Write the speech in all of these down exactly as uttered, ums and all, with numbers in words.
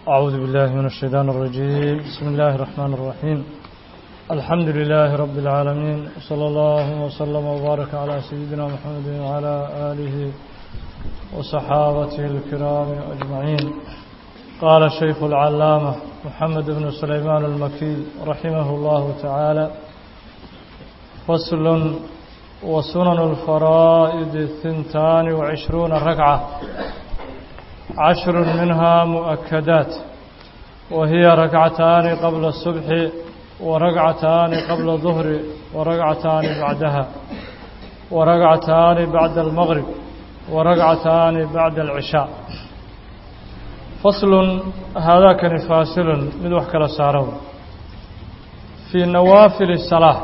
أعوذ بالله من الشيطان الرجيم. بسم الله الرحمن الرحيم. الحمد لله رب العالمين، صلى الله وسلم وبارك على سيدنا محمد وعلى آله وصحابته الكرام أجمعين. قال الشيخ العلامة محمد بن سليمان المكي رحمه الله تعالى: فصل: وسنن الفرائض ثنتان وعشرون ركعة، عشر منها مؤكدات، وهي ركعتان قبل الصبح وركعتان قبل الظهر وركعتان بعدها وركعتان بعد المغرب وركعتان بعد العشاء. فصل: هذا كان فاصل من وحكى لساره في نوافل الصلاة.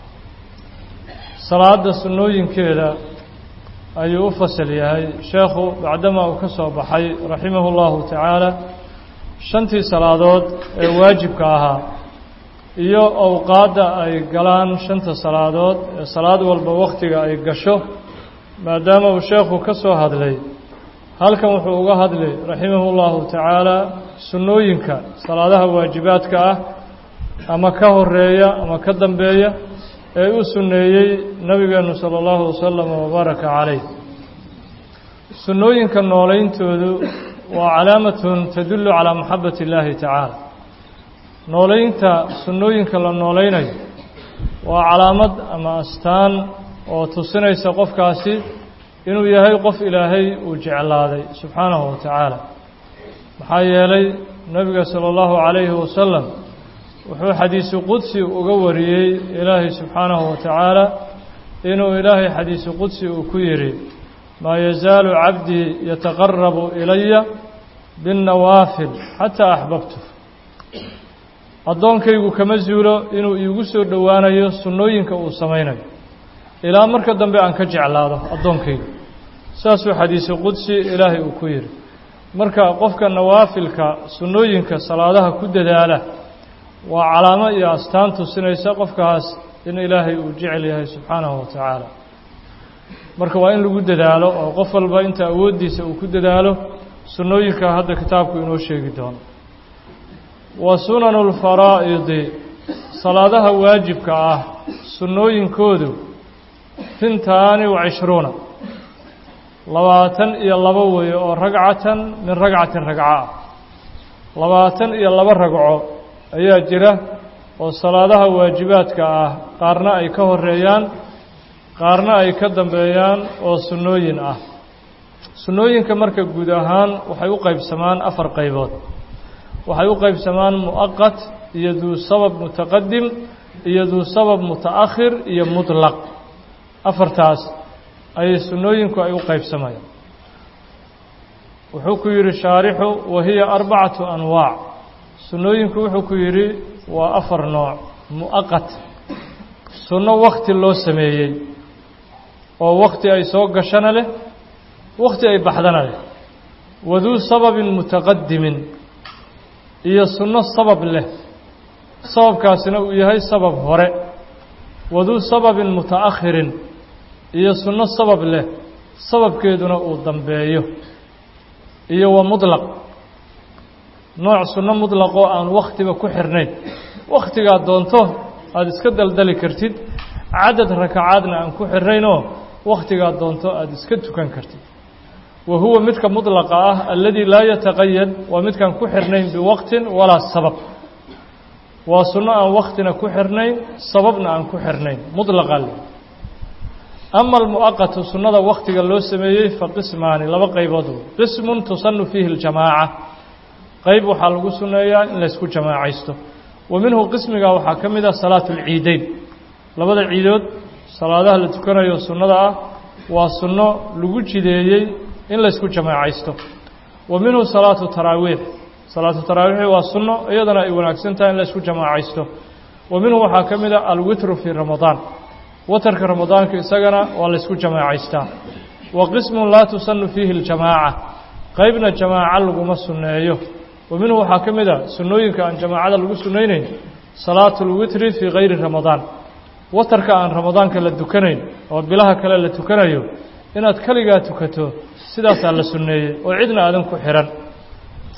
صلاة السنوين كذا ayuu u fasal yahay sheekhu bacdama uu ka soo baxay raximahullahu tacaala shantii salaadood ee waajibka ahaa iyo awqaadda ay galaan shanta salaadood ee salaad walba wakhtiga ay gasho. maadaama uu sheekhu ka soo hadlay halkan wuxuu uga hadlay raximahullahu tacaala sunnooyinka salaadaha waajibaadka ah ama ka horeeya ama ka dambeeya ee uu sunneeyey nabigeenu sala allahu wasalam wabaaraka calayh. sunnooyinka noolayntoodu waa calaamatun tadullu calaa maxabbati illaahi tacaala. noolaynta sunnooyinka la noolaynayo waa calaamad ama astaan oo tusinaysa qofkaasi inuu yahay qof ilaahay uu jeclaaday subxaanahu wa tacaala. maxaa yeelay nabiga sala allahu calayhi wasalam wuxuu xadiisu qudsi uga wariyey ilaahay subxaanahu wa tacaala inuu ilaahay xadiisu qudsi uu ku yidhi: maa yazaalu cabdii yataqarabu ilaya binnawaafil xataa axbabtu. addoonkaygu kama zuulo inuu iigu soo dhowaanayo sunnooyinka uu samaynayo ilaa marka dambe aan ka jeclaado addoonkaygu. saasuu xadiisu qudsi ilaahay uu ku yidhi. marka qofka nawaafilka sunnooyinka salaadaha ku dadaala waa calaamo iyo astaan tusinaysa qofkaas in ilaahay uu jecel yahay subxaanahu wa tacaala. marka waa in lagu dadaalo oo qof walba inta awooddiisa uu ku dadaalo sunnooyinka hadda kitaabku inoo sheegi doono. wa sunanu lfaraa'idi, salaadaha waajibka ah sunnooyinkoodu hintaani wa cishruuna, labaatan iyo laba weeye oo ragcatan min ragcatin ragca ah. labaatan iyo laba ragco ayaa jira oo salaadaha waajibaadka ah, qaarna ay ka horeeyaan qaarna ay ka dambeeyaan oo sunnooyin ah. sunnooyinka marka guud ahaan waxay u qaybsamaan afar qaybood. waxay u qaybsamaan mu'aqat iyo duu sabab mutaqadim iyo duu sabab muta'akhir iyo mutlaq. afartaas ayay sunnooyinku ay u qaybsamayaan. wuxuu ku yidhi shaarixu: wahiya arbacatu anwaac. sunnooyinku wuxuu ku yidhi waa afar nooc. mu'aqat, sunno wakhti loo sameeyey oo wakhti ay soo gashana leh, wakhti ay baxdana leh. waduu sababin mutaqadimin, iyo sunno sabab leh, sababkaasina uu yahay sabab hore. waduu sababin muta'akhirin, iyo sunno sabab leh, sababkeeduna uu dambeeyo. iyo wa mutlaq, nooc sunno mutlaqoo aan wakhtiba ku xirnayn, wakhtigaad doonto aada iska daldali kartid, cadad rakacaadna aan ku xirnaynoo wakhtigaad doonto aada iska tukan kartid. wa huwa midka mutlaqa ah alladii laa yataqayad, waa midkaan ku xirnayn biwaqtin walaa sabab. waa sunno aan wakhtina ku xirnayn, sababna aan ku xirnayn, mutlaqa le. ama almu'aqatu, sunnada wakhtiga loo sameeyey, fa qismaani, laba qaybood. qismun tusannu fiihi aljamaaca, qayb waxaa lagu sunneeyaa in laysku jamaacaysto. wa minhu qismiga waxaa ka mid ah salaatu alciideyn, labada ciidood salaadaha la tukanayo sunnada ah waa sunno lagu jideeyey in laysku jamaacaysto. wa minhu salaatu taraawiix, salaatu taraawiixi waa sunno iyadana ay wanaagsan tahay in laysku jamaacaysto. wa minhu waxaa ka mid ah alwitru fii ramadaan, watarka ramadaanka isagana waa laysku jamaacaystaa. wa qismun laa tusannu fiihi aljamaaca, qaybna jamaaco laguma sunneeyo. wa minhu waxaa ka mid a sunnooyinka aan jamaacada lagu sunnaynayn salaatu lwitri fii kayri ramadaan, watarka aan ramadaanka la tukanayn oo bilaha kale la tukanayo inaad keligaa tukato sidaasaa la sunneeyey oo cidna aadan ku xihan.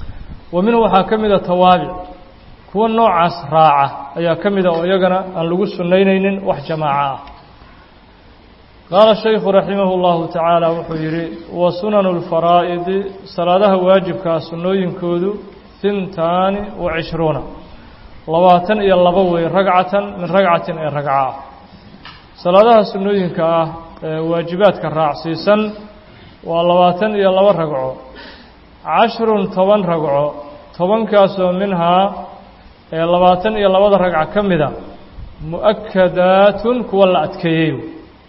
ومنه waxaa ka mid ah tawaabic kuwa noocaas raaca ayaa ka mid ah oo iyagana aan lagu sunaynaynin wax jamaaca ah قال الشيخ رحمه الله تعالى وحيري وسنن الفرائض صلاة واجبك سنوينكود ثنتان وعشرون لواتن إلى لبوي رقعة من رقعة إلى رقعة صلاة سنوينك واجباتك الرعسيسا ولواتن إلى لبو رقعة عشر طبان رقعة طبان كاسو منها لواتن إلى لبو رقعة كمدا مؤكدات كولا أتكييو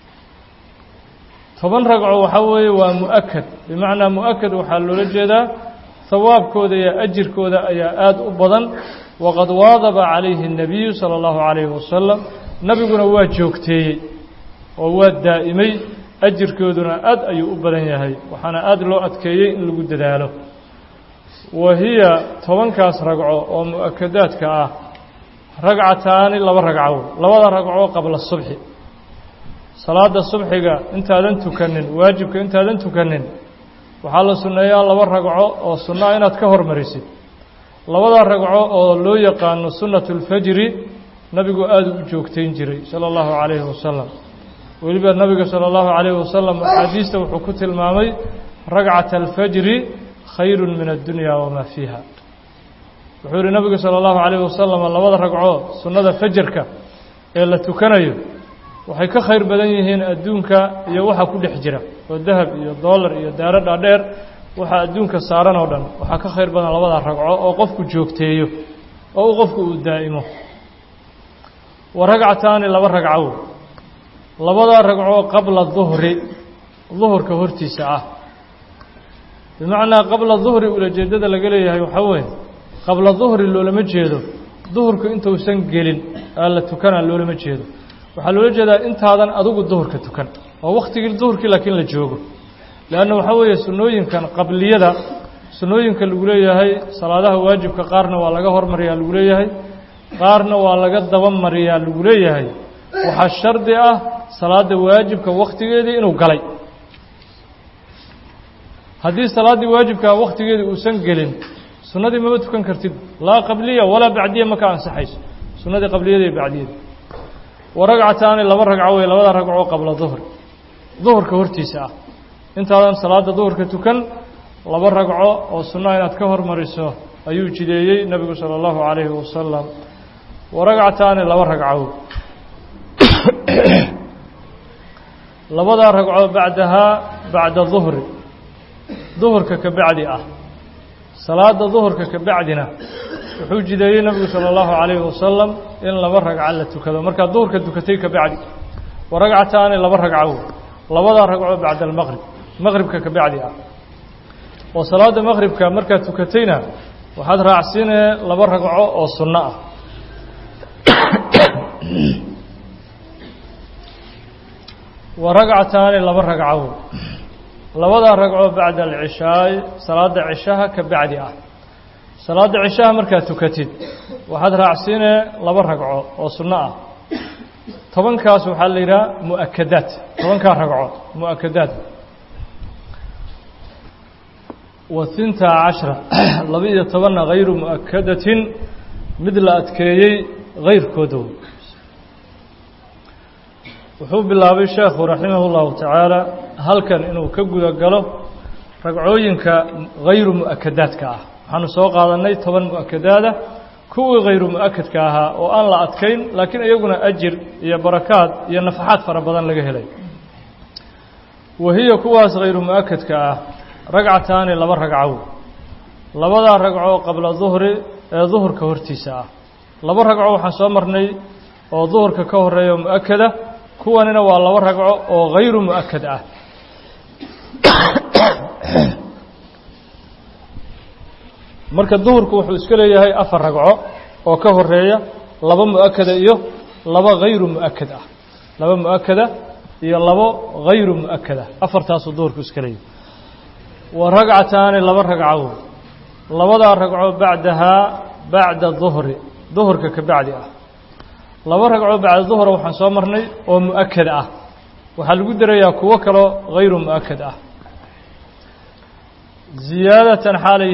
toban ragco waxa weeye waa mu'akkad bimaana mu'akkad waxa loo jeedaa thawaabkooda iyo ajirkooda ayaa aad u badan waqad waadaba calayhi an-nabiy sallallahu alayhi wasallam nabiguna waa joogteeyay oo waa daa'imay ajirkooduna aad ayuu u badan yahay waxaana aad loo adkeeyay in lagu dadaalo wahiya tobankaas ragco oo mu'akkadaadka ah ragcataani laba ragco labada ragco qabla subhi salaada subxiga intaadan tukanin waajibka intaadan tukanin waxaa la sunneeyaa laba ragco oo sunna inaad ka hormarisid labada ragco oo loo yaqaano sunnatul fajri nabigu aad u joogteyn jiray sallallahu alayhi wasallam waliba nabiga sallallahu alayhi wasallam xadiista wuxuu ku tilmaamay ragcatul fajri khayrun min ad-dunya wa ma fiha wuxuu yiri nabiga sallallahu alayhi wasallam labada ragco sunnada fajrka ee la tukanayo waxay ka khayr badan yihiin adduunka iyo waxa ku dhex jira oo dahab iyo dollar iyo daaro dhaadheer waxa adduunka saaran oo dhan waxa ka khayr badan labada ragco oo qofku joogteeyo oo qofku uu daa'imo waragcataani laba ragco labada ragco qabla dhuhri dhuhurka hortiisa ah bimaana qabla dhuhri ula jeedada laga leeyahay waxa weeye qabla dhuhri loolama jeedo dhuhurku inta uu san gelin la tukana loolama jeedo waxaa loola jeedaa intaadan adigu duhurka tukan oo waqtigii duhurkii laakiin la joogo laana waxa weeye sunnooyinkan qabliyada sunnooyinka lagu leeyahay salaadaha waajibka qaarna waa laga hormariyaa lagu leeyahay qaarna waa laga daba mariyaa lagu leeyahay waxaa shardi ah salaada waajibka waqtigeedii inuu galay haddii salaadii waajibka waqtigeedii uusan gelin sunnadii maba tukan kartid laa qabliya walaa bacdiya ma ka ansaxayso sunnadii qabliyada iyo bacdiyada ورقعتان لبا ركعه وي لبدا ركعه قبل الظهر ظهر كهورتيسا intaadan salaada duhurka tukan laba ragco oo sunna inaad ka hormariso ayuu jideeyay nabiga sallallahu alayhi wasallam ورقعتان laba ragco labada ragco bacdaha bacda dhuhr dhuhurka ka bacdi ah salaada dhuhurka ka bacdina wuxuu jideeyay nabiga sallallahu alayhi wasallam in laba ragco la tukado marka duhurka tukatay ka bacdi waragcataani laba ragco labada ragco bacda al-maghrib maghribka ka bacdi ah oo salaada maghribka marka tukatayna waxaad raacsinay laba ragco oo sunna ah waragcataani laba ragco labada ragco bacda al-ishaa salaada ishaha ka bacdi ah salaada cishaha markaa tukatid waxaad raacsinay laba ragco oo sunna ah tobankaas waxa la yiraahdaa muakkadaat tobanka ragco muakkadaat wa thinta ashara laba iyo toban غير muakkadatin mid la adkeeyay غيرkoodu wuxuu bilaabay sheekhu rahimahullahu ta'ala halkan inuu ka guda galo ragcooyinka غير muakkadaadka ah waxaanu soo qaadanay toban muakkadaada kuwii غير muakkadka ahaa oo aan la adkayn laakiin iyaguna ajir iyo barakaad iyo nafaxaad fara badan laga helay wahiya kuwaas غير muakkadka ah ragcataani laba ragco labada ragco qabla dhuhri ee dhuhurka hortiisa ah laba ragco waxaan soo marnay oo dhuhurka ka horeeyo muakkada kuwanina waa laba ragco oo غير muakkad ah marka duhurku wuxuu iska leeyahay afar ragco oo ka horeeya laba muakkada iyo laba غير muakkad ah laba muakkada iyo laba غير muakkada afartaas duhurku iska leeyahay ورقعتان لبا ركعه لبدا ركعه بعدها بعد الظهر ظهرك كبعدي اه لبا ركعه بعد الظهر waxaan soo marnay oo muakkad ah waxa lagu darayaa kuwa kale غير muakkad ah زيادة حاليين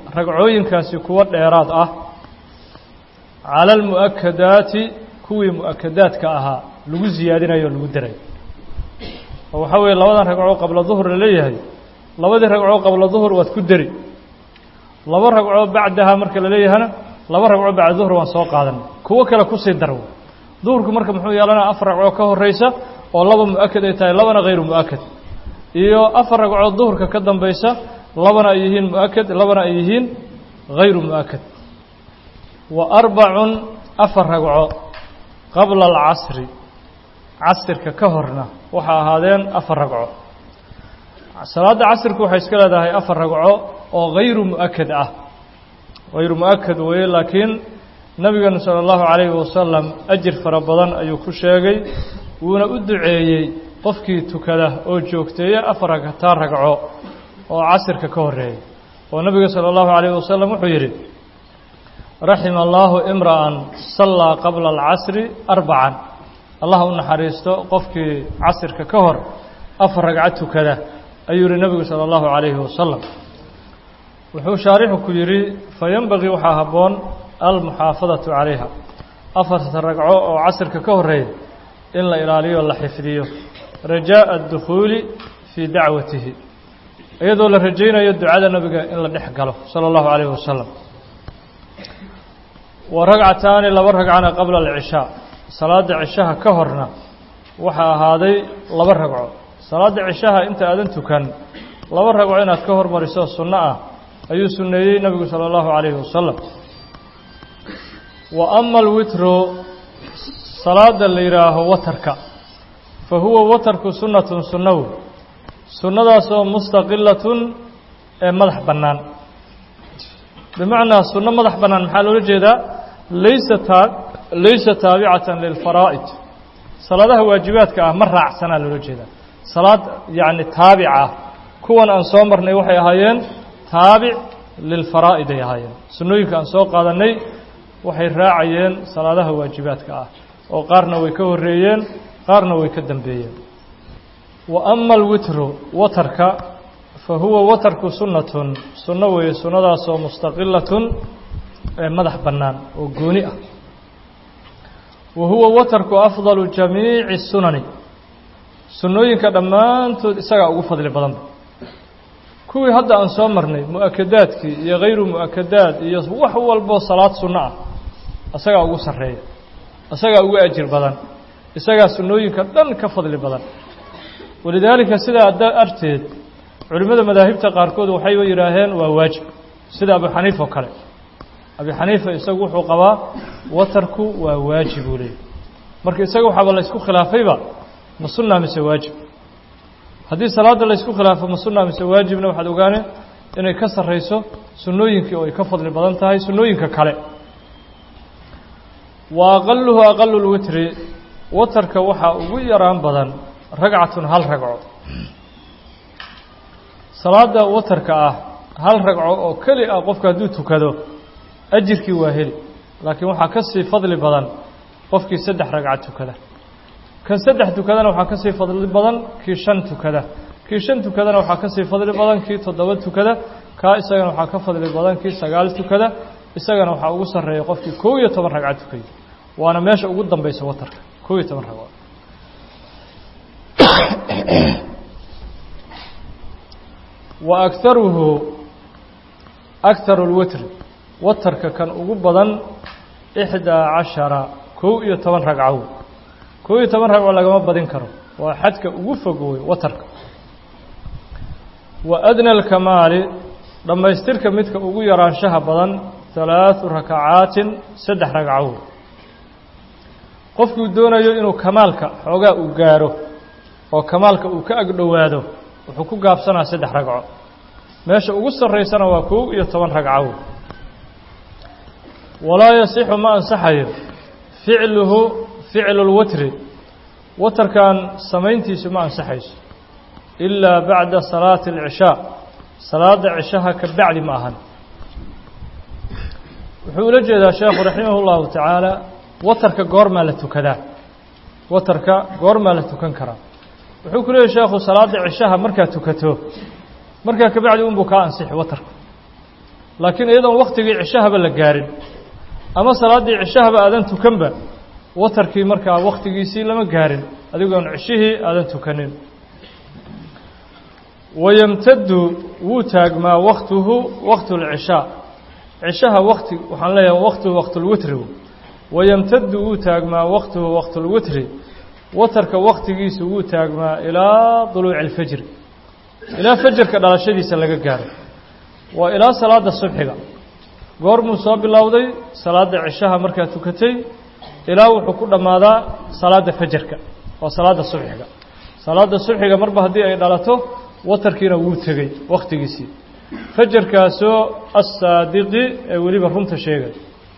ragcooyinkaasi kuwa dheeraad ah cala almu'akadaati kuwii mu'akadaadka ahaa lagu siyaadinayo o lagu daray oo waxaa weeye labadan ragcoo qabla duhur la leeyahay labadii ragcoo qabla duhur waad ku dari laba ragcoo bacdaha marka la leeyahana laba ragcoo bacda duhur waan soo qaadanay kuwo kale kusii darwo duhurku marka muxuu yeelanaa afar ragcoo ka horraysa oo laba mu'akad ay tahay labana hayru mu'akad iyo afar ragcoo duhurka ka dambaysa labana ay yihiin mu'akad labana ay yihiin hayru mu'akad wa arbacun afar ragco qabla alcasri casirka ka horna waxaa ahaadeen afar ragco salaadda casirku waxay iska leedahay afar ragco oo hayru mu'akad ah hayru mu'akad weeye laakiin nabigeenu sala allahu calayhi wasalam ajir fara badan ayuu ku sheegay wuuna u duceeyey qofkii tukada oo joogteeya afar ragtaa ragco oo casirka ka horreeya oo nabiga sala allahu calayhi wasalam wuxuu yidhi raxima allaahu imra'an sallaa qabla alcasri arbacan allah u naxariisto qofkii casirka ka hor afar ragco tukada ayuu yihi nabigu sala allahu calayhi wasalam wuxuu shaarixu ku yidhi fayenbagii waxaa habboon almuxaafadatu calayha afarta ragco oo casirka ka horreeya in la ilaaliyo la xifdiyo rajaaءa اdukhuuli fii dacwatihi iyadoo la rajaynayo ducada nabiga in la dhex galo salى اllahu عalayه wasalam wa ragcataani laba ragcana qabla alcishaa salaada cishaha ka horna waxaa ahaaday laba ragco salaada cishaha inta aadan tukan laba ragco inaad ka hormariso sunno ah ayuu sunneeyey nabigu salى اllahu عalayhi wasalam wa ama alwitru salaada la yidhaaho watarka fa huwa watarku sunnatun sunnaw sunnadaasoo mustaqilatun ee madax bannaan bimacnaa sunno madax bannaan maxaa loola jeedaa laysa taa laysa taabicatan lilfaraa'id salaadaha waajibaadka ah ma raacsanaa loola jeedaa salaad yacni taabic ah kuwan aan soo marnay waxay ahaayeen taabic lilfaraa'id ay ahaayeen sunnooyinka aan soo qaadannay waxay raacayeen salaadaha waajibaadka ah oo qaarna way ka horreeyeen qaarna way ka dambeeyeen wa ama alwitru watarka fa huwa watarku sunnatun sunno weeye sunnadaasoo mustaqilatun ee madax bannaan oo gooni ah wa huwa watarku afdalu jamiici sunani sunnooyinka dhammaantood isagaa ugu fadli badanba kuwii hadda aan soo marnay mu'akadaadkii iyo hayru mu'akadaad iyo wax walboo salaad sunno ah isagaa ugu sarreeya isagaa ugu ajir badan isagaa sunnooyinka dhan ka fadli badan walidaalika sidaa arteed culimmada madaahibta qaarkood waxayba yidhaaheen waa waajib sida abu xaniifa oo kale abi xaniifa isagu wuxuu qabaa watarku waa waajib uu leeyahy marka isaga waxaaba la ysku khilaafayba ma sunna mise waajib haddii salaadda la ysku khilaafo ma sunna mise waajibna waxaad ogaaneen inay ka sarrayso sunnooyinkii oo ay ka fadli badan tahay sunnooyinka kale wa aqaluhu aqalu lwitri watarka waxaa ugu yaraan badan ragcatun hal ragco salaada watarka ah hal ragco oo keli ah qofka hadduu tukado ajirkii waa heli laakiin waxaa ka sii fadli badan qofkii saddex ragca tukada kan saddex tukadana waxaa ka sii fadli badan kii shan tukada kii shan tukadana waxaa ka sii fadli badan kii toddoba tukada kaa isagana waxaa ka fadli badan kii sagaal tukada isagana waxaa ugu sarreeya qofkii kow iyo toban ragca tukay waana meesha ugu dambaysa watarka kow iyo toban ragco wa akharuhu akharu lwitr watarka kan ugu badan ixdaa cashara kow iyo toban ragcow kow iyo toban ragco lagama badin karo waa xadka ugu fog wey watarka wa adna alkamaali dhammaystirka midka ugu yaraanshaha badan halaaثu rakacaatin saddex ragcow qofkuu doonayo inuu kamaalka xoogaa uu gaaro oo kamaalka uu ka agdhowaado wuxuu ku gaabsanaa saddex ragco meesha ugu sarraysana waa kow iyo toban ragcow walaa yasixu ma ansaxayo ficluhu ficlu lwatri watarkan samayntiisu ma ansaxayso ilaa bacda salaati alcishaa salaada cishaha ka bacdi ma ahan wuxuu ula jeedaa sheekhu raximah اllahu tacaala watarka goormaa la tukadaa watarka goormaa la tukan karaa wuxuu ku leeyahy sheekhu salaada cishaha markaad tukato markaa kabacdi unbuu kaa ansixi watarku laakiin iyadoon waqtigii cishahaba la gaarin ama salaaddii cishahaba aadan tukanba watarkii markaa waqtigiisii lama gaarin adigoon cishihii aadan tukanin wayamtadu wuu taagmaa waqtuhu waqtu lcishaa cishaha waqti waxaan leeyahay waqtuhu waqtulwitri wayamtadu wuu taagmaa waqtuhu waqtulwitri watarka waqtigiisu wuu taagmaa ilaa duluuci alfajri ilaa fajarka dhalashadiisa laga gaaro waa ilaa salaada subxiga goormuu soo bilowday salaada cishaha markaa tukatay ilaa wuxuu ku dhammaadaa salaada fajarka waa salaada subxiga salaada subxiga marba haddii ay dhalato watarkiina wuu tegey waqtigiisii fajarkaasoo assaadiqi ee weliba runta sheegay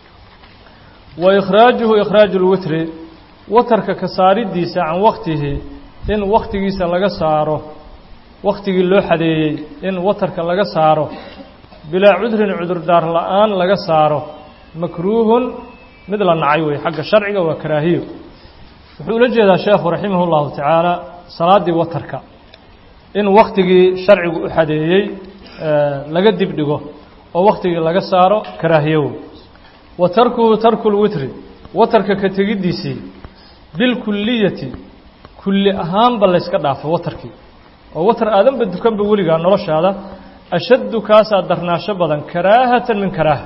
wa ikhraajuhu ikhraaju lwitri watarka ka saaridiisa can waqtihi in waqtigiisa laga saaro waqtigii loo xadeeyey in watarka laga saaro bilaa cudrin cudurdaar la-aan laga saaro makruuhun mid la nacay wey xagga sharciga waa karaahiyo wuxuu ula jeedaa sheekhu raximah llahu tacaala salaaddii watarka in waqtigii sharcigu u xadeeyey laga dib dhigo oo waqtigii laga saaro karaahiyo wey wa tarkuhu tarku lwitri watarka ka tegiddiisii bilkulliyati kulli ahaanba layska dhaafo watarkii oo watar aadanba dukanba weligaa noloshaada ashaddu kaasaa darnaasho badan karaahatan min karaaha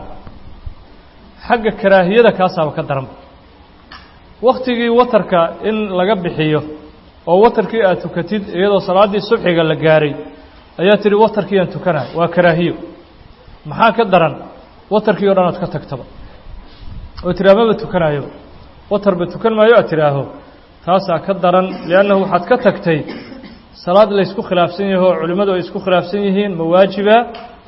xagga karaahiyada kaasaaba ka daranba waqtigii watarka in laga bixiyo oo watarkii aad tukatid iyadoo salaaddii subxiga la gaaray ayaa tidhi watarkiiyaan tukanaa waa karaahiyo maxaa ka daran watarkii o dhan aad ka tagtaba oo tiraa maba tukanayoba watarba tukan maayo aad tidhaaho taasaa ka daran liannahu waxaad ka tagtay salaad laysku khilaafsan yaho oo culimmadu ay isku khilaafsan yihiin ma waajiba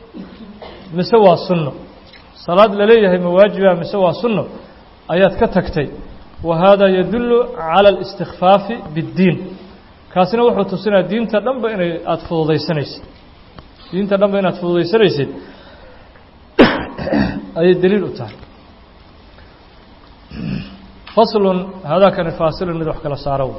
mise waa sunno salaad la leeyahay ma waajiba mise waa sunno ayaad ka tagtay wa haadaa yadullu cala alistikfaafi biddiin kaasina wuxuu tusinaya diinta dhanba inay aada fududaysanaysid diinta dhanba inaad fududaysanaysid ayay daliil u tahay faslun haadaakani faasilun mid wax kala saaro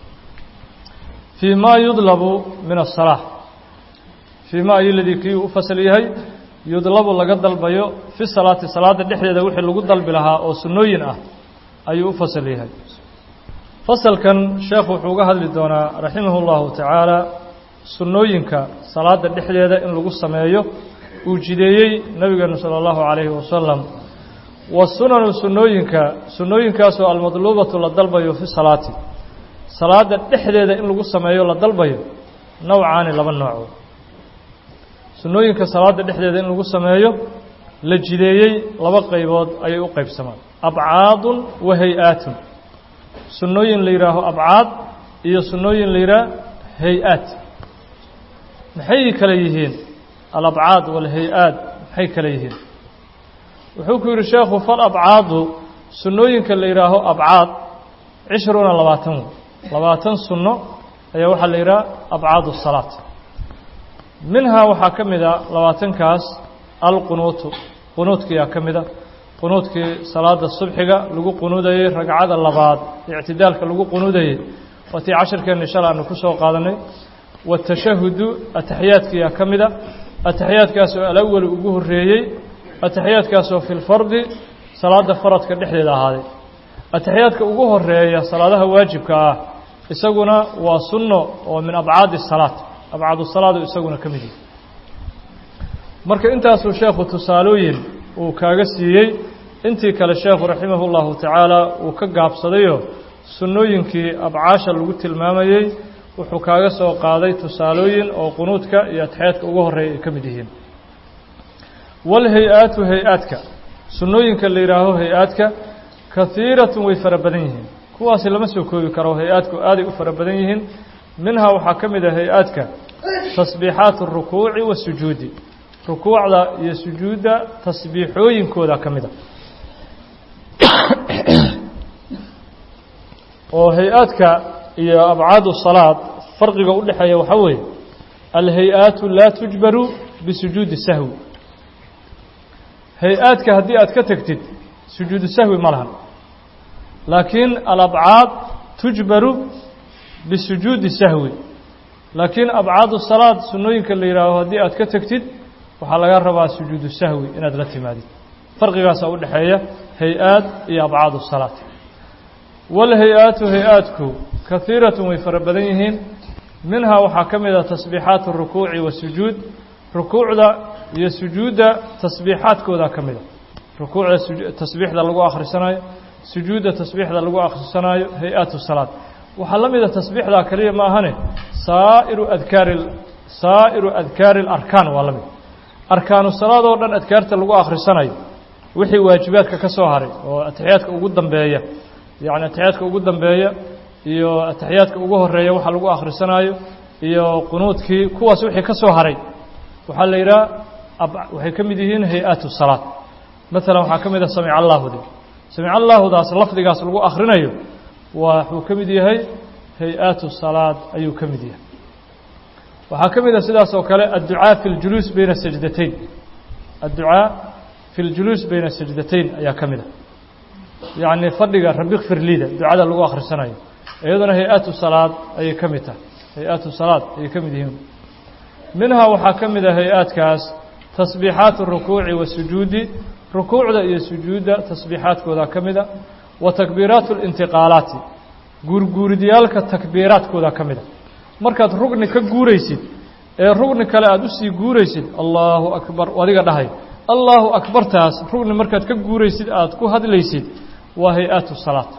fii ma yudlabu min asalaa fii ma ayo ladii kii u fasal yahay yudlabu laga dalbayo fi salaati salaada dhexdeeda wixii lagu dalbi lahaa oo sunnooyin ah ayuu u fasal yahay fasalkan sheekhu wuxuu uga hadli doonaa raximah اllahu tacaala sunnooyinka salaada dhexdeeda in lagu sameeyo uu jideeyey nabigeenu salى اllahu calayhi wasalam wasunanu sunnooyinka sunnooyinkaasoo almadluubatu la dalbayo fi salaati salaada dhexdeeda in lagu sameeyo la dalbayo nawcaani laba nooco sunnooyinka salaada dhexdeeda in lagu sameeyo la jideeyey laba qaybood ayay u qaybsamaan abcaadun wa hay-aatun sunnooyin la yidhaaho abcaad iyo sunnooyin la yidhaah hay-aat maxay kale yihiin alabcaad walhay-aad maxay kale yihiin wuxuu ku yidhi sheekhu fal abcaadu sunnooyinka la yidhaaho abcaad cishruuna labaatan wey labaatan sunno ayaa waxaa la yidhaha abcaadu salaat minhaa waxaa ka mid a labaatankaas alqunuutu qunuudkiyaa ka mida qunuudkii salaada subxiga lagu qunuudayey ragcada labaad ictidaalka lagu qunuudayey waatii casharkeenna shala aanu ku soo qaadanay watashahudu ataxiyaadkiyaa ka mida ataxiyaadkaasoo alawali ugu horreeyey ataxiyaadkaasoo fi lfardi salaada faradka dhexdeeda ahaaday ataxiyaadka ugu horeeya salaadaha waajibka ah isaguna waa sunno oo min abcaadi salaat abcaadu salaadu isaguna ka mid yahay marka intaasuu sheekhu tusaalooyin uu kaaga siiyey intii kale sheekhu raximah اllahu tacaala uu ka gaabsadayo sunnooyinkii abcaasha lagu tilmaamayey wuxuu kaaga soo qaaday tusaalooyin oo qunuudka iyo ataxiyaadka ugu horeeya ay ka mid yihiin walhay-aatu hay-aadka sunnooyinka la yidhaaho hay-aadka kahiiratun way fara badan yihiin kuwaasi lama soo koobi karo hay-aadku aaday u fara badan yihiin minhaa waxaa ka mid ah hay-aadka tasbiixaat اrukuuci wasujuudi rukuucda iyo sujuudda tasbiixooyinkooda ka mid a oo hay-aadka iyo abcaadu salaad farqiga u dhexeeya waxaa weeye alhay-aatu laa tujbaru bisujuudi sahwi hay-aadka haddii aad ka tegtid sujuudu sahwi ma lahan laakiin alabcaad tujbaru bisujuudi sahwi laakiin abcaadu salaad sunnooyinka la yidhaaho haddii aad ka tegtid waxaa laga rabaa sujuudu sahwi inaad la timaadid farqigaas u dhaxeeya hay-aad iyo abcaad الsalaat wal hay-aatu hay-aadku kahiiratun way fara badan yihiin minhaa waxaa ka mid a tasbiixaat الrukuuci wasujuud rukuucda iyo sujuudda tasbiixaadkooda ka mida rukuucda tasbiixda lagu akhrisanayo sujuudda tasbiixda lagu akhrisanayo hay-aat الsalaat waxaa la mida tasbiixdaa kaliya ma ahane saa'iru adkaari saa'iru adkaari اlarkaan waa la mid arkaanu salaad oo dhan adkaarta lagu akhrisanayo wixii waajibaadka ka soo haray oo atixiyaadka ugu dambeeya yacni atixiyaadka ugu dambeeya iyo atixiyaadka ugu horeeya waxa lagu akhrisanayo iyo qunuudkii kuwaas wixii ka soo haray waxaa la yidhaha waxay ka mid yihiin hay-aatu salaad maalan waxaa ka mid ah samic allaahudi samic allaahudaas lafdigaas lagu akhrinayo waxuu ka mid yahay hay-aatu salaad ayuu ka mid yahay waxaa ka mid a sidaas oo kale adducaa fi اljuluus bayna sajdatayn adducaa fi اljuluus bayna sajdatayn ayaa ka mid a yacni fadhiga rabi kfir liida ducada lagu akhrisanayo iyaduna hay-aatu salaad ayay ka mid tahay hay-aatu salaad ayay ka mid yihiin minhaa waxaa ka mid a hay-aadkaas tasbiixaat الrukuuci wasujuudi rukuucda iyo sujuudda tasbiixaadkooda ka mid a wa takbiiraat اlintiqaalaati guurguuridyaalka takbiiraadkooda ka mid a markaad rugni ka guuraysid ee rugni kale aada usii guuraysid allaahu akbar adiga dhahay allaahu akbartaas rugni markaad ka guuraysid aada ku hadlaysid waa hay-aatu salaat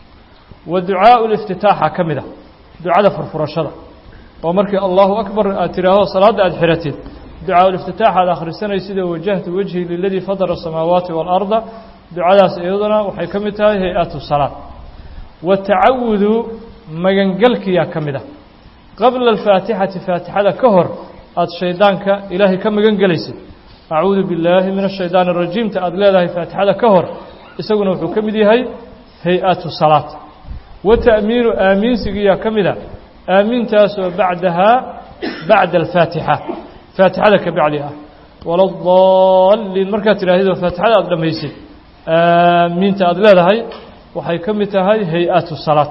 wa ducaau liftitaaxa ka mid a ducada furfurashada oo markii allaahu akbar aad tidhaaho salaadda aada xiratid ducaa liftitaax aad akhrisanaysid oo wajahtu wajhi liladii fadara asamaawaati waalarda ducadaas iyaduna waxay ka mid tahay hay-aatu salaat watacawudu magangelkiyaa ka mid ah qabla alfaatixati faatixada ka hor aada shaydaanka ilaahay ka magan gelaysid acuudu billaahi min ashaydaani arajiimta aada leedahay faatixada ka hor isaguna wuxuu ka mid yahay hay-aatu salaat wa ta'miinu aamiinsigiyaa ka mid a aamiintaasoo bacdahaa bacda alfaatixa faatixada ka bacdi ah waladaalliin markaad tidhahdidoo faatixada aada dhammaysid aamiinta aada leedahay waxay ka mid tahay hay-aatu salaat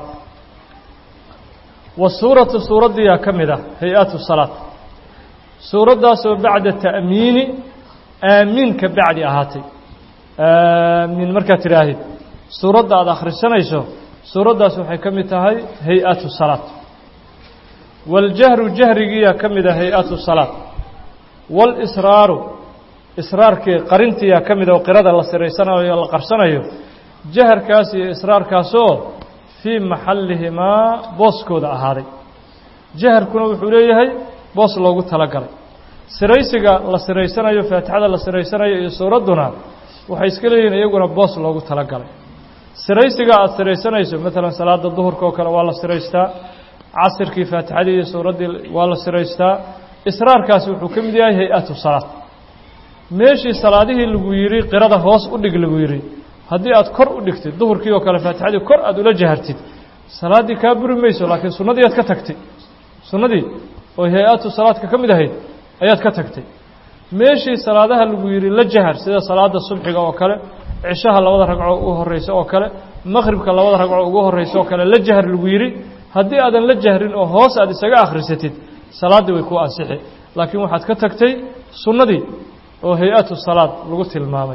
wasuuratu suuraddiyaa ka mid ah hay-aatu salaat suuraddaasoo bacda ta'miini aamiin ka bacdi ahaatay aamiin markaad tidhaahdid suuradda aada akhrisanayso suuraddaas waxay ka mid tahay hay-aatu salaat waاljahru jahrigiyaa ka mid ah hay-aatu salaat waalisraaru israarkii qarintiyaa ka mid ah oo qirada la siraysanayo la qarsanayo jaharkaas iyo israarkaasoo fii maxallihimaa booskooda ahaaday jaharkuna wuxuu leeyahay boos loogu talagalay siraysiga la siraysanayo faatixada la siraysanayo iyo suuradduna waxay iska leeyihiin iyaguna boos loogu talagalay siraysiga aada siraysanayso maalan salaada duhurka oo kale waa la siraystaa casirkii faatixadii iyo suuraddii waa la siraystaa israarkaasi wuxuu ka mid yahay hay-aatu salaat meeshii salaadihii lagu yidhi qirada hoos u dhig lagu yidhi haddii aad kor u dhigtid duhurkii oo kale faatixadii kor aada ula jahartid salaaddii kaa buri mayso laakiin sunnadii aad ka tagtay sunnadii oo hay-aatu salaadka ka mid ahayd ayaad ka tagtay meeshii salaadaha lagu yidhi la jahar sida salaada subxiga oo kale cishaha labada ragco ugu horreysa oo kale maqhribka labada ragco ugu horreysa oo kale la jahar lagu yidhi haddii aadan la jahrin oo hoos aad isaga akhrisatid salaaddii way ku ansixi laakiin waxaad ka tagtay sunnadii oo hay-aatu salaad lagu tilmaamay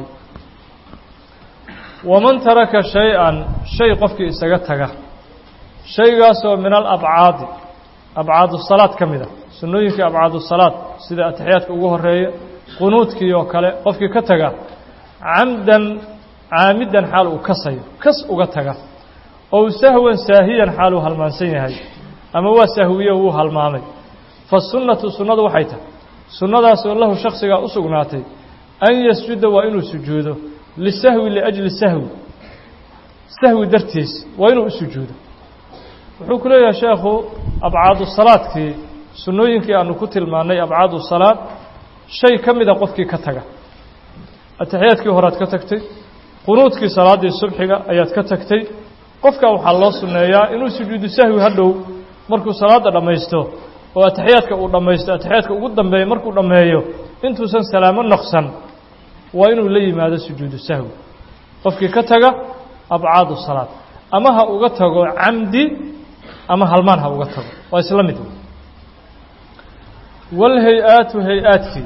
waman taraka shay-an shay qofkii isaga taga shaygaasoo min alabcaadi abcaadu salaad ka mid a sunnooyinkii abcaadu salaad sida atixiyaadka ugu horeeya qunuudkii oo kale qofkii ka taga camdan caamidan xaal uu kasayo kas uga taga ow sahwan saahiyan xaal uu halmaansan yahay ama waa sahwiye wuu halmaamay fasunnatu sunnadu waxay tahay sunnadaasoo lahu shaksigaa u sugnaatay an yasjuda waa inuu sujuudo lisahwi liajli sahwi sahwi dartiis waa inuu u sujuudo wuxuu ku leeyahay sheekhu abcaadu salaadkii sunnooyinkii aanu ku tilmaannay abcaadu salaad shay ka mida qofkii ka taga atixiyaadkii horead ka tagtay qunuudkii salaaddii subxiga ayaad ka tagtay qofka waxaa loo sunneeyaa inuu sujuudu sahwi hadhow markuu salaadda dhammaysto oo atixiyaadka uu dhammaysto atixiyaadka ugu dambeeya markuu dhammeeyo intuusan salaamo noqsan waa inuu la yimaado sujuudu sahwi qofkii ka taga abcaadu salaad ama ha uga tago camdi ama halmaan ha uga tago waa isla mid walhay-aatu hay-aadkii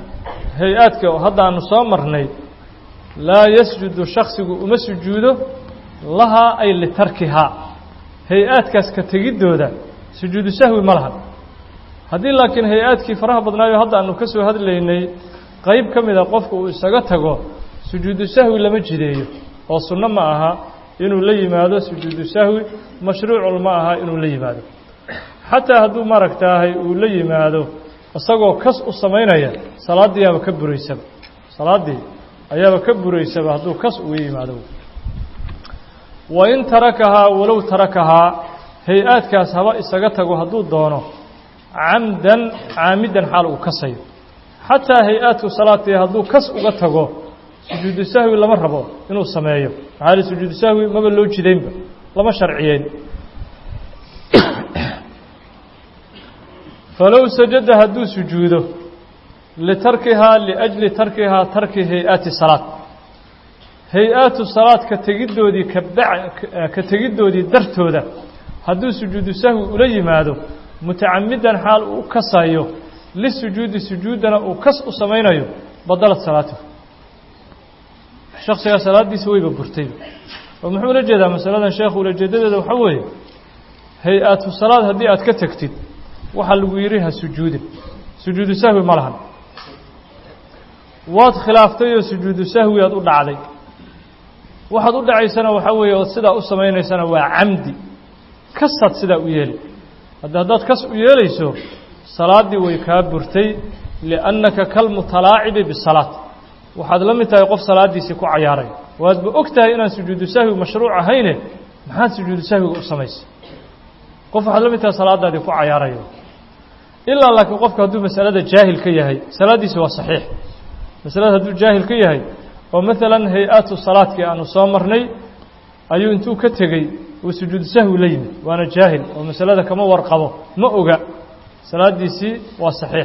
hay-aadka hadda aanu soo marnay laa yasjudu shaksigu uma sujuudo lahaa ay litarkihaa hay-aadkaas ka tegiddooda sujuudu sahwi ma lahan haddii laakiin hay-aadkii faraha badnaayo hadda aanu ka soo hadlaynay qayb ka mida qofku uu isaga tago sujuudu sahwi lama jideeyo oo sunno ma aha inuu la yimaado sujuudu sahwi mashruucul ma aha inuu la yimaado xataa hadduu maaragtaahay uu la yimaado isagoo kas u samaynaya salaaddii ayaaba ka buraysaba salaaddii ayaaba ka buraysaba hadduu kas uga yimaado wa in tarakahaa walow tarakahaa hay-aadkaas haba isaga tago hadduu doono camdan caamidan xaal uu kasayo xataa hay-aadku salaadtii hadduu kas uga tago sujuudu sahwi lama rabo inuu sameeyo maxaa li sujuudu sahwi maba loo jidaynba lama sharciyeyn falow sajada hadduu sujuudo litarkihaa liajli tarkihaa tarki hay-aati salaad hay-aatu salaad ka tegiddoodii kaba ka tegiddoodii dartooda hadduu sujuudu sahwi ula yimaado mutacamidan xaal uu kasayo lisujuudi sujuuddana uu kas u samaynayo badalad salaatuhu shaksigaa salaaddiisa wayba burtayba oo muxuu ula jeedaa masaladan sheekhu ulajeedadeeda waxaa weeye hay-aatu salaad haddii aad ka tegtid waxaa lagu yidhi ha sujuudin sujuudu sahwi ma lahan waad khilaaftay oo sujuudu sahwi aad u dhacday waxaad u dhacaysana waxaa weeye ood sidaa u samaynaysana waa camdi kasaad sidaa u yeeli hadda haddaad kas u yeelayso salaaddii way kaa burtay liannaka kalmutalaacibi bisalaat waxaad la mid tahay qof salaaddiisii ku cayaaray waadba og tahay inaan sujuudu sahwi mashruuc ahayne maxaad sujuudu sahwiga u samaysay qof waxaad la mid tahay salaadaadii ku cayaarayo ilaa laakiin qofku hadduu masalada jaahil ka yahay salaaddiisi waa saxiix masalada hadduu jaahil ka yahay oo maalan hay-aatu salaadkii aanu soo marnay ayuu intuu ka tegey uu sujuudu sahwi la yimid waana jaahil oo masalada kama warqabo ma oga salaaddiisii waa saxiix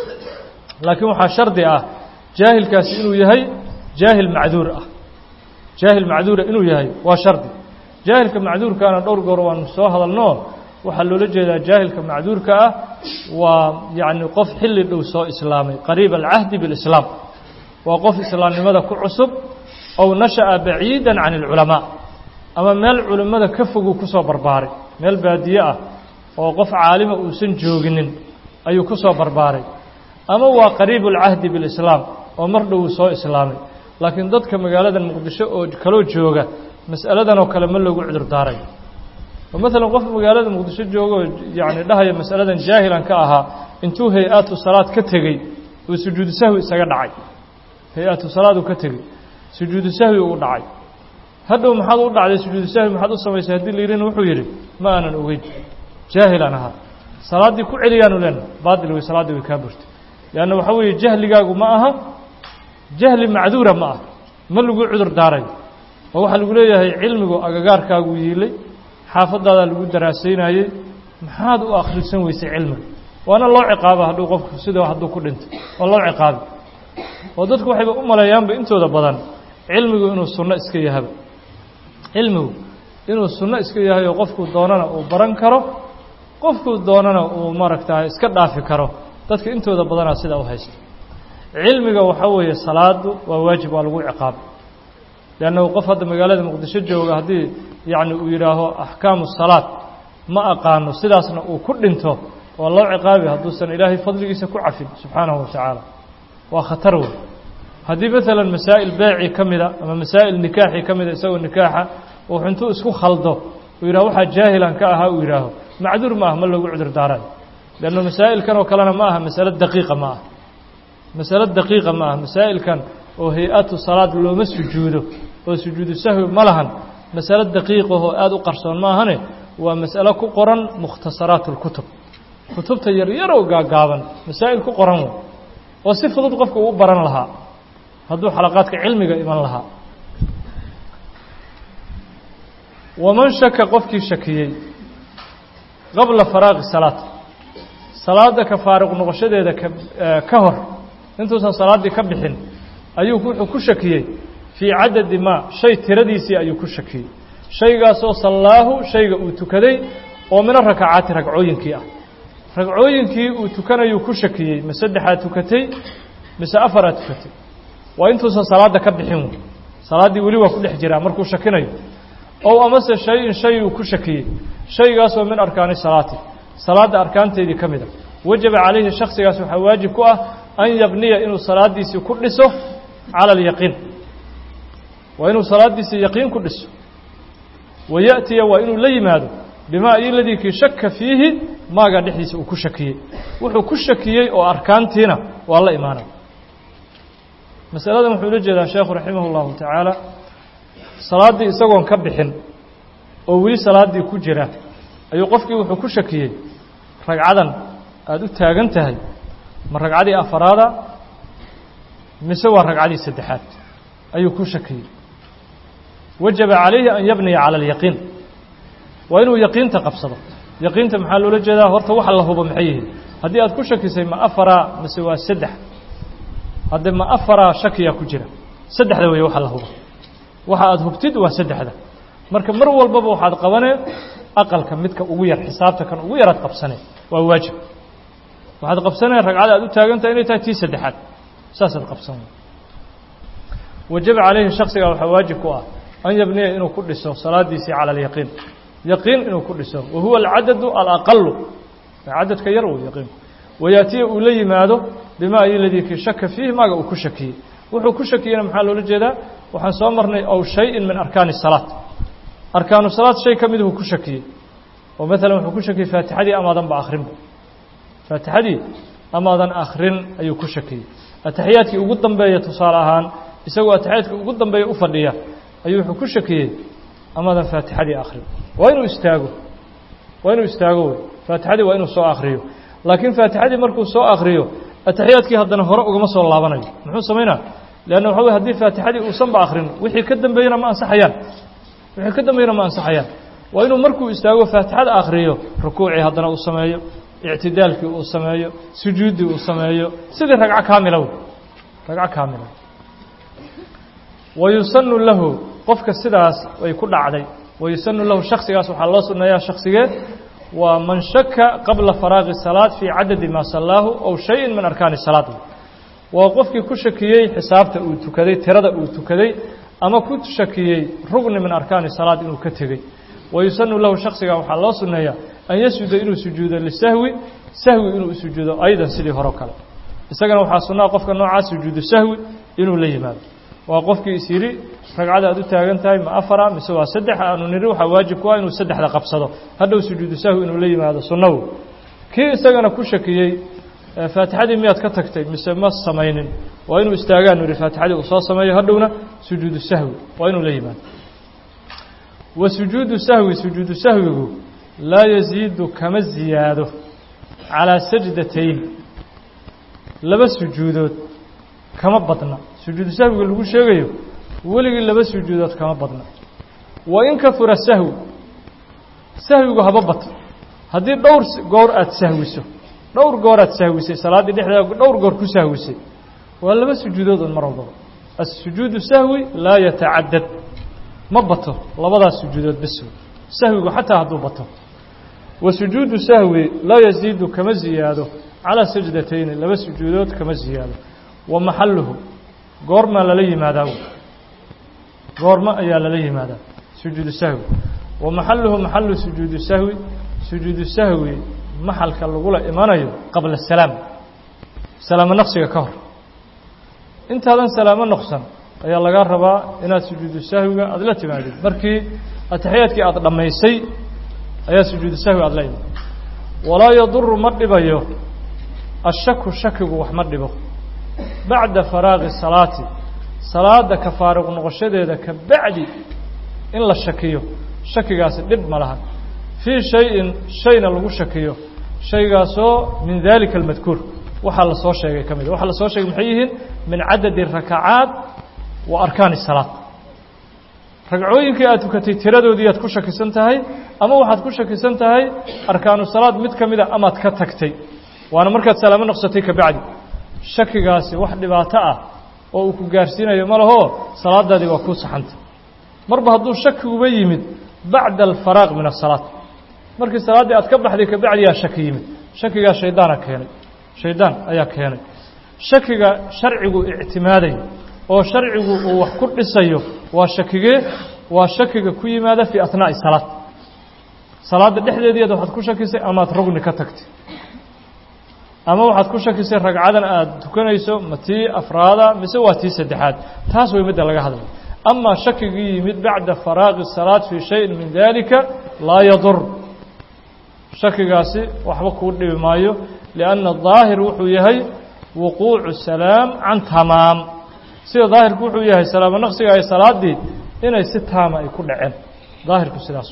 laakiin waxaa shardi ah jaahilkaasi inuu yahay jaahil macduur ah jaahil macduura inuu yahay waa shardi jaahilka macduurkaana dhowr goor waanu soo hadalno waxaa loola jeedaa jaahilka macduurka ah waa yacni qof xilli dhow soo islaamay qariib alcahdi bilislaam waa qof islaamnimada ku cusub ow nasha'a baciidan can alculamaa ama meel culimmada ka foguu ku soo barbaaray meel baadiye ah oo qof caalima uusan jooginin ayuu ku soo barbaaray ama waa qariibu alcahdi bilislaam oo mar dhow soo islaamay laakiin dadka magaalada muqdisho oo kaloo jooga mas'aladan oo kale ma loogu cudur daaray oo maalan qof magaalada muqdisho jooga oo yacni dhahaya mas'aladan jaahilan ka ahaa intuu hay-aatu salaad ka tegey uu sujuudu sahwi isaga dhacay hay-aatu salaad uu ka tegey sujuudu sahwi uu dhacay hadhow maxaad u dhacday sujuudu sahwi maxaad u samaysay haddii la yidhina wuxuu yidhi ma aanan ogeyn jaahilan ahaa salaaddii ku celiyaanu leenahay baatil wey salaaddii way kaa burtay leanna waxaa weeye jahligaagu ma aha jahli macduura ma ah ma lagu cudur daarayo oo waxaa lagu leeyahay cilmigu agagaarkaagu yiilay xaafadaadaa lagu daraasaynayey maxaad u akhrisan weysay cilmiga waana loo ciqaaba hadduu qofku sidoo hadduu ku dhintay waa loo ciqaabi oo dadku waxayba u maleeyaanba intooda badan cilmigu inuu sunno iska yahaba cilmigu inuu sunno iska yahay oo qofkuu doonana uu baran karo qofkuu doonana uu maaragtahay iska dhaafi karo dadka intooda badanaa sidaa u haysta cilmiga waxaa weeye salaadu waa waajib waa lagu ciqaaba leannahu qof hadda magaalada muqdisho jooga haddii yacni uu yidhaaho axkaamu salaad ma aqaano sidaasna uu ku dhinto waa loo ciqaabi hadduusan ilaahay fadligiisa ku cafin subxaanahu wa tacaala waa khatar wey haddii maalan masaa'il beeci ka mida ama masaa'il nikaaxi ka mida isagoo nikaaxa uu intuu isku khaldo uu yidhaho waxaa jaahilan ka ahaa uu yidhaaho macduur ma ah ma loogu cudur daarayo leanna masaa'ilkan oo kalena ma aha masalo daqiiqa ma ah masalo daqiiqa ma ah masaa'ilkan oo hay-atu salaad looma sujuudo oo sujuudu sahwi ma lahan masalo daqiiqahoo aada u qarsoon ma ahane waa mas'alo ku qoran mukhtasaraat اlkutub kutubta yaryaroo gaagaaban masaa'il ku qoran wey oo si fudud qofka uu baran lahaa hadduu xalaqaadka cilmiga iman lahaa waman shaka qofkii shakiyey qabla faraaqi salaad salaada ka faaruq noqoshadeeda ka ka hor intuusan salaaddii ka bixin ayuu wuxuu ku shakiyey fii cadadi maa shay tiradiisii ayuu ku shakiyey shaygaasoo sallaahu shayga uu tukaday oo mina rakacaati ragcooyinkii ah ragcooyinkii uu tukanayuu ku shakiyey ma saddexaad tukatay mise afar aad tukatay waa intuusan salaada ka bixin salaadii weli waa ku dhex jiraa markuu shakinayo ow amase shay-in shay uu ku shakiyey shaygaasoo min arkaani salaati salaadda arkaanteedii ka mida wajaba calayhi shaksigaas waxaa waajib ku ah an yabniya inuu salaadiisii ku dhiso cala alyaqiin waa inuu salaadiisii yaqiin ku dhiso wayaأtiya waa inuu la yimaado bimaa iladii kii shaka fiihi maagaa dhexdiisa uu ku shakiyey wuxuu ku shakiyey oo arkaantiina waa la imaanaya masaladan wuxuu ula jeedaa sheekhu raximah اllahu tacaala salaaddii isagoon ka bixin oo weli salaaddii ku jira ayuu qofkii wuxuu ku shakiyey ragcadan aada u taagan tahay ma ragcadii afaraada mise waa ragcadii saddexaad ayuu ku shakiyey wajaba calayhi an yabniya cala alyaqiin waa inuu yaqiinta qabsado yaqiinta maxaa loola jeedaa horta waxa la hubo maxay yihiin haddii aad ku shakisay ma afaraa mise waa saddex hadde ma afaraa shakiyaa ku jira saddexda weeye waxa la hubo waxa aada hubtid waa saddexda marka mar walbaba waxaad qabanee aqalka midka ugu yar xisaabta kan ugu yaraad qabsanee waa waajib waxaad qabsanee ragcada aad u taagantahay inay tahay tii saddexaad saasaad qabsan wajaba calayhi shaksigaa waxaa waajib ku ah an yabniya inuu ku dhiso salaadiisii cala alyaqiin yaqiin inuu ku dhiso wa huwa alcadadu alaqalu cadadka yar uu yaqiin wayaatiya uu la yimaado bimaa iladii kii shaka fiihi maaga uu ku shakiyey wuxuu ku shakiyeyna maxaa loola jeedaa waxaan soo marnay ow shay-in min arkaani salaat arkaanu salaad shay ka miduhu ku shakiyey oo maalan wuxuu ku shakiyey faatixadii amaadan ba akhrinba faatixadii amaadan akhrin ayuu ku shakiyey ataxiyaadkii ugu dambeeya tusaale ahaan isagoo ataxiyaadkii ugu dambeeya u fadhiya ayuu wuxuu ku shakiyey amaadan faatixadii akhrin waa inuu istaago waa inuu istaago wey faatixadii waa inuu soo akhriyo laakiin faatixadii markuu soo akhriyo ataxiyaadkii haddana hore ugama soo laabanayo muxuu samaynaa leanna waxa wey haddii faatixadii uusanba akhrin wixii ka dambeeyena ma ansaxayaan wixii ka dambeeyena ma ansaxayaan waa inuu markuu istaago faatixada akhriyo rukuucii haddana uu sameeyo ictidaalkii uu sameeyo sujuuddii uu sameeyo sidii ragco kaamila wey ragco kaamila wayusanu lahu qofka sidaas way ku dhacday wayusanu lahu shaksigaas waxaa loo sunneeyaa shaksigee waa man shaka qabla faraaqi salaad fii cadadi maa sallaahu ow shayin min arkaani salaad waa qofkii ku shakiyey xisaabta uu tukaday tirada uu tukaday ama ku shakiyey rugni min arkaani salaad inuu ka tegey wayusanu lahu shaksigaa waxaa loo sunneeyaa an yasjuda inuu sujuudo lisahwi sahwi inuu sujuudo aydan sidii hore kale isagana waxaa sunnaa qofka noocaas sujuudu sahwi inuu la yimaado waa qofkii is yidhi ragcada aad u taagan tahay ma afara mise waa saddex aanu niri waxaa waajib ku ah inuu saddexda qabsado hadhow sujuudu sahwi inuu la yimaado sunnawo kii isagana ku shakiyey faatixadii miyaad ka tagtay mise ma samaynin waa inuu istaagaan yidhi faatixadii uu soo sameeyo hadhowna sujuudu sahwi waa inuu la yimaado wa sujuudu sahwi sujuudu sahwigu laa yaziidu kama ziyaado calaa sajdatayn laba sujuudood kama badna sujuudu sahwiga lagu sheegayo weligii laba sujuudood kama badna wa in kafura sahwi sahwigu haba bato haddii dhowr goor aad sahwiso dhowr goor aad sahwisay salaaddii dhexdeeda dhowr goor ku sahwisay waa laba sujuudood un mar walbaba assujuudu sahwi laa yatacadad ma bato labadaas sujuudood bas sahwigu xataa hadduu bato wa sujuudu sahwi laa yaziidu kama ziyaado calaa sajdatayni laba sujuudood kama ziyaado wa maxaluhu goormaa lala yimaadaa goorma ayaa lala yimaadaa sujuudu sahwi wa maxaluhu maxalu sujuudu sahwi sujuudu sahwi maxalka lagula imanayo qabla salaam salaamo naqsiga ka hor intaadan salaamo noqsan ayaa laga rabaa inaad sujuudu sahwiga aada la timaadid markii ataxiyaadkii aada dhammaysay ayaa sujuudu sahwi aada la iman walaa yaduru ma dhibayo ashaku shakigu wax ma dhibo bacda faraaqi salaati salaada ka faaruq noqoshadeeda ka bacdi in la shakiyo shakigaasi dhib ma laha fii shayin shayna lagu shakiyo shaygaasoo min dalika almadkuur waxaa la soo sheegay ka mid waxaa la soo sheegay maxay yihiin min cadadi rakacaat wa arkaani salaad ragcooyinkii aad tukatay tiradoodii aad ku shakisan tahay ama waxaad ku shakisan tahay arkaanu salaad mid ka mida amaad ka tagtay waana markaad salaamo noqsatay ka bacdi shakigaasi wax dhibaato ah oo uu ku gaarsiinayo ma lahoo salaadaadii waa kuu saxanta marba hadduu shakiguba yimid bacda alfaraaq min asalaat markii salaaddii aad ka baxday ka bacdiyaa shaki yimid shakigaa shaydaana keenay shaydaan ayaa keenay shakiga sharcigu ictimaaday oo sharcigu uu wax ku dhisayo waa shakigee waa shakiga ku yimaada fi athnaa'i salaad salaada dhexdeedii waxaad ku shakisay ama aad rugni ka tagtay ama waxaad ku shakisay ragcadan aad tukanayso ma tii afraada mise waa tii saddexaad taas way midda laga hadlay ama shakigii yimid bacda faraaqi salaad fi shayin min dalika laa yadur shakigaasi waxba kuu dhibi maayo lianna daahir wuxuu yahay wuquucu salaam can tamaam sida daahirku wuxuu yahay salaamo naqsiga ay salaadii inay si taama ay ku dhaceen daahirku sidaas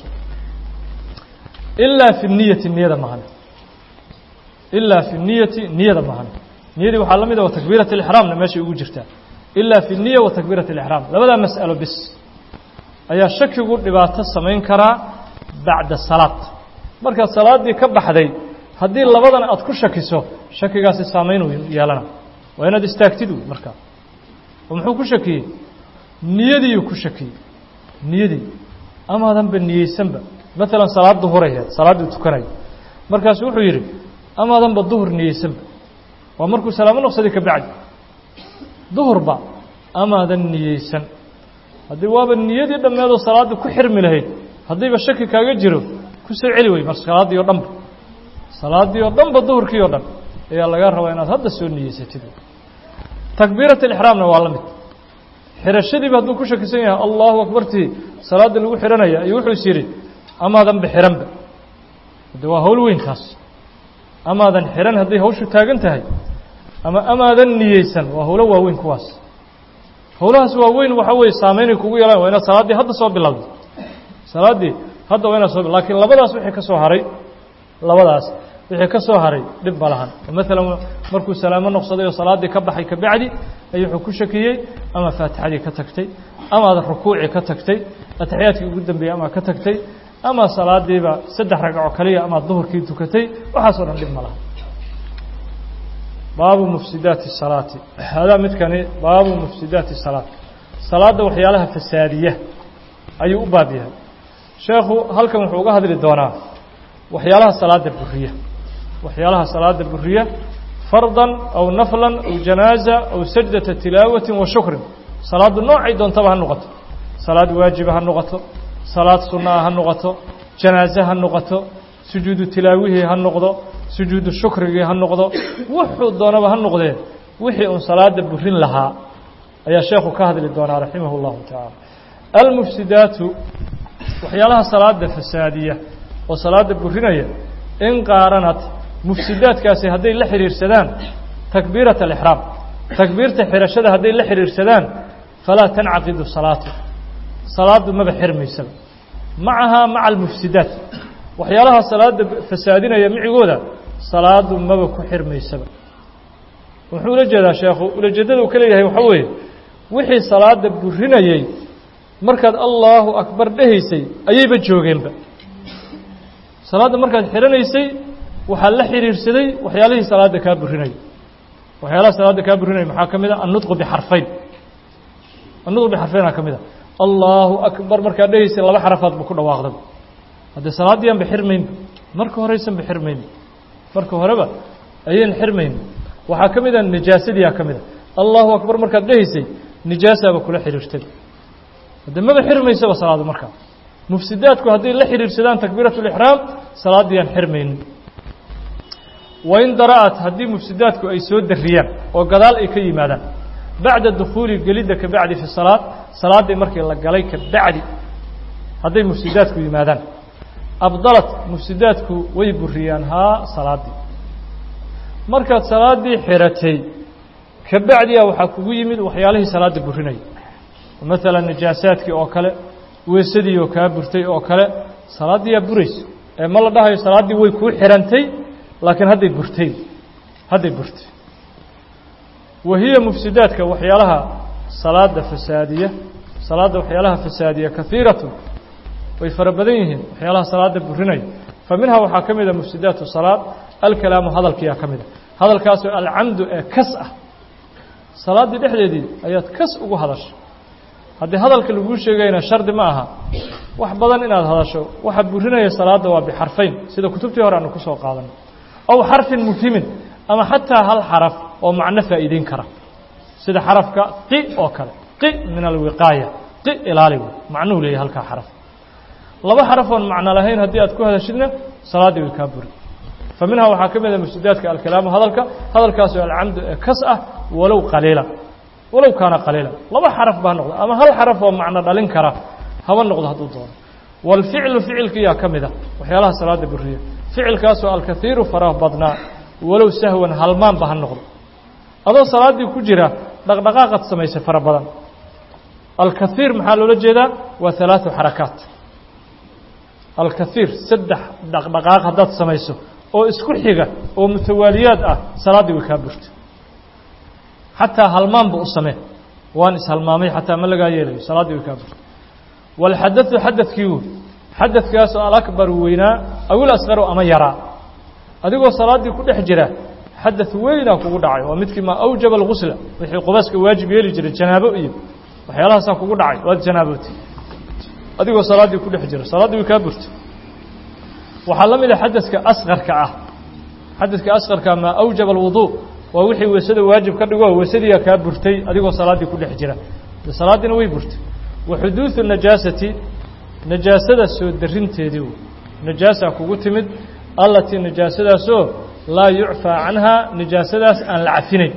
ilaa fi niyati niyada mahan ilaa fi niyati niyada mahan niyadii waxaa la mid ah takbiirat al-ihraamna meesha ugu jirtaa ilaa fi niya wa takbiirat al-ihraam labada mas'alo bis ayaa shakigu dhibaato samayn karaa bacda salaad marka salaadii ka baxday haddii labadan aad ku shakiso shakigaasi saameyn uu yeelana waa inaad istaagtid marka oo muxuu ku shakiyey niyadii ku shakiyey niyadii ama adanba niyeysanba مثلا salaad duhurayd salaadii tukanay markaas wuxuu yiri ama adanba duhur niyeysanba waa markuu salaamo noqsaday ka bacdi duhurba ama adan niyeysan hadii waaba niyadii dhameedo salaadii ku xirmi lahayd hadiiba shaki kaaga jiro ku soo celi way mar salaadii oo dhanba salaadii oo dhanba duhurkii oo dhan ayaa laga rabaa inaad hadda soo niyeysatid takbiirat al-ihraamna waa la mid xirashadii haduu ku shakisan yahay Allahu akbarti salaada lagu xiranaya ayuu wuxuu yiri ama adan bixiranba waa hawl weyn taas ama adan xiran hadii hawshu taagan tahay ama ama adan niyeysan waa hawlo waaweyn kuwaas hawlahaas waaweyn waxa way saameynay kugu yeelan waa inaad salaadii hadda soo bilowdo salaadii hadda waa inaad soo laakiin labadaas wixii ka soo haray labadaas wixii ka soo haray dib balahan mesela markuu salaamo noqsaday oo salaadii ka baxay ka bacdi ayuu wuxuu ku shakiyay ama faatixadii ka tagtay ama aad rukuuci ka tagtay ataxiyaadkii ugu dambeeyay ama ka tagtay ama salaadiiba saddex ragco kaliya ama duhurkii tukatay waxa soo dhan dib malaha baabu mufsidaati salaati hada midkani baabu mufsidaati salaati salaada waxyaalaha fasaadiya ayuu u baab yahay sheekhu halkan wuxuu uga hadli doonaa waxyaalaha salaada buriya waxyaalaha salaada buriya fardan aw naflan aw janaaza aw sajdata tilaawatin wa shukrin salaadu noocay doontaba ha noqoto salaad waajib ha noqoto salaad sunna ha noqoto janaaza ha noqoto sujuudu tilaawihi ha noqdo sujuudu shukriga ha noqdo wuxuu doonaba ha noqdee wixii uu salaada burin lahaa ayaa sheekhu ka hadli doonaa rahimahullahu ta'ala al-mufsidaatu waxyaalaha salaada fasaadiya oo salaada burinaya in qaaranat mufsidaadkaasi haday la xiriirsadaan takbiirat al-ihraam takbiirta xirashada haday la xiriirsadaan fala tanqidu salaatu salaadu ma xirmaysa macaha maca al-mufsidaat waxyaalaha salaada fasaadinaya micigooda salaadu ma ku xirmaysa wuxuu la jeedaa sheekhu ula jeedada uu kale yahay waxa weeye wixii salaada burinayay markaad Allahu akbar dhahaysay ayayba joogeenba salaada markaad xiranaysay waxa la xiriirsaday waxyaalihii salaada ka burinay waxyaalaha salaada ka burinay maxaa kamida an-nutqu bi harfayn an-nutqu bi harfayn kamida Allahu akbar markaad dhahaysay laba xarafaad ku dhawaaqday hada salaadii aan bixirmayn marka horeysan bixirmayn marka horeba ayeen xirmayn waxa kamida najaasadii kamida Allahu akbar markaad dhahaysay nijaasaba kula xiriirtay hada ma bixirmaysa salaadu marka mufsidaadku hadii la xiriirsadaan takbiiratul ihraam salaadii aan xirmayn وإن درأت هذه مفسدات أي سود الريان وقضال أي كي ماذا بعد الدخول جلدك بعد في الصلاة صلاة مركي الله عليك بعد هذه مفسدات كي ماذا أفضلت مفسدات ويب الريان ها صلاة مركز صلاة دي حيرتي كبعدي أو حكوي من وحياله صلاة برهني مثلا نجاسات كي أكل وسدي وكابرتي أكل صلاة دي بريس ما الله ده صلاة دي ويكون حيرتي لكن هذه برتي هذه برتي وهي مفسدات كوحيالها صلاة فسادية صلاة وحيالها فسادية كثيرة ويفربدينهم وحيالها صلاة برهني فمنها وحاكمة مفسدات الصلاة الكلام هذا الكيا كمده هذا الكاس العمد كسأة صلاة دي دحدي دي ايات كس ugu hadasho hadii hadalka lagu sheegayna shardi ma aha wax badan inaad hadasho waxa burinaya salaada waa bi harfayn sida kutubtii hore aanu ku soo qaadanay أو حرف مفهم أما حتى هل حرف ومعنى فائدين كرا سيد حرفك قي أوكل قي من الوقاية قي إلالي معنوه لي هلك حرف لبا حرف معنى لهين هدي أتكو هذا الشدنا صلاة وكابر فمنها وحاكم إذا مستدات كالكلام هذا هذا الكاس العمد كسأة ولو قليلا ولو كان قليلا لبا حرف به نقطة أما هل حرف ومعنى دالين كرا هو النقطة هتوضون والفعل فعل كيا كمذا وحيالها صلاة برية فعل كاس الكثير فراه بدنا ولو سهوا هلمان به النقطة هذا صلاة كجرة دقدقاقة سميسة فرا بدن الكثير محل لجدا وثلاث حركات الكثير سدح دقدقاق هدات سميسه oo isku xiga oo mutawaaliyaad ah salaadii way ka burto hatta halmaan buu samee waan is halmaamay hatta ma laga yeelay salaadii way ka burto wal hadathu hadathkiiu hadathkaas oo akbar weyna awil asghar ama yara adigoo salaadii ku dhex jira hadath weyna kugu dhacay oo midkii ma awjaba al-ghusl wixii qubaska waajib yeeli jiray janaabo iyo waxyaalahaas kugu dhacay waa janaaboti adigoo salaadii ku dhex jira salaadii way ka burto وحلم إذا حدثك أصغر كأه حدثك أصغر كما أوجب الوضوء ووحي وسد واجب كدغوا وسد يا كبرتي أديكو صلاة كل حجرة الصلاة نوي برت وحدوث النجاسة نجاسة سود درنتي ديو نجاسة كوتمد التي نجاسة سو لا يعفى عنها نجاسة أن العفنين